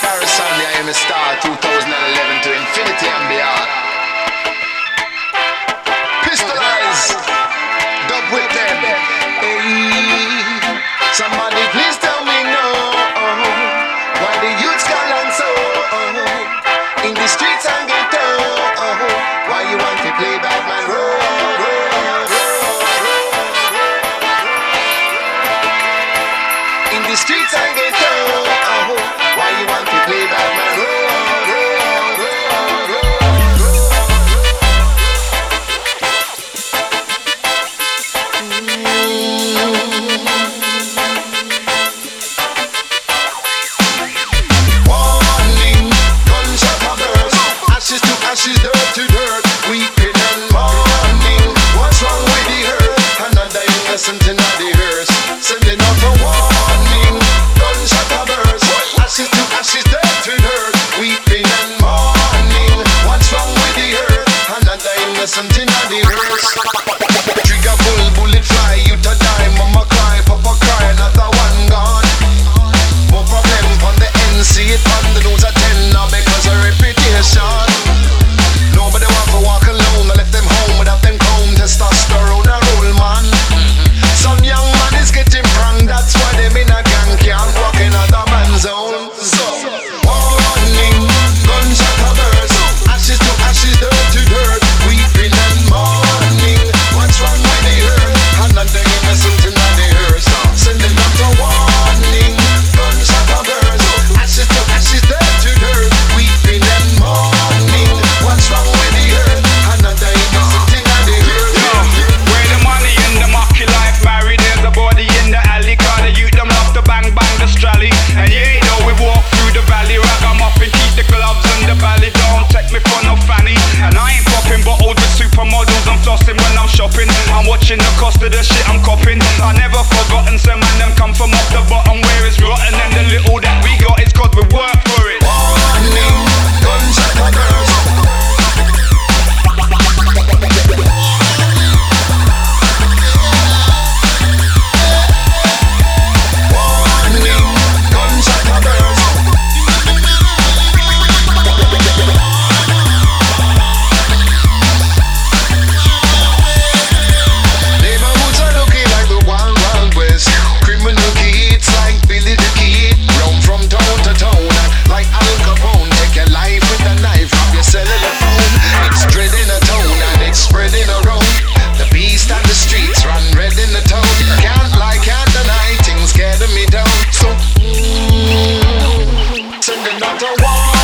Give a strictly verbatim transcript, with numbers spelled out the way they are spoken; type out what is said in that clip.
Garrison, I am a star twenty eleven to infinity and beyond. Pistolize, dub with them. Hey, somebody please tell me no. Why the youths call and so in the streets and ghetto. Why you want to play bad man road? In the streets and ghetto. Why you want to play bad man road? Warning, gunshot a burst, ashes to ashes, dirt to dirt, weeping and mourning. What's wrong with the earth? Another innocent in the hearse, sending out a warning. Gunshot a burst, ashes to ashes, dirt to dirt, weeping and mourning. What's wrong with the earth? Another innocent in the hearse. Trigger pull, bullet fly, you to die, mama cry, papa cry, another one gone. More problem on the end, see it on the nose at ten now because of reputation. Nobody want to walk alone, I left them home without them comb, testosterone a roll man. Some young man is getting pranged, that's why them in a gang can't walk in other man's zone. So, warning, gunshot a burst, ashes to ashes, dirt to dirt, weeping and mourning. What's wrong with the earth? Another innocent in the hearse, sending out a warning. Gunshot a burst, ashes to ashes, dirt to dirt, weeping and mourning. What's wrong with the earth? Another innocent in the hearse. Where the money in the market life married, there's a body in the alley. Cause the youth them love to bang bang the strally. And yeah, you know we walk through the valley, rag 'em up and keep the gloves in the valley. Don't take me for no fanny. And I ain't popping bottles with supermodels, I'm flossing when I'm shopping. I'm watching the cost of the shit I'm copping. I never forgotten, some man them come from off the bottom where it's rotten. And the little that we got is cause we work for it. Warning, gunshot a burst. Warning, gunshot a burst. Neighborhoods are looking like the Wild Wild West. Criminal kids like Billy the Kid, roam from town to town like Al Capone. Take your life with a knife, rob your cellular phone. It's spreading a town and it's spreading around. The beast on the streets run red in the town. Can't lie, can't deny, things scaring me down. So, mm, sending out a war.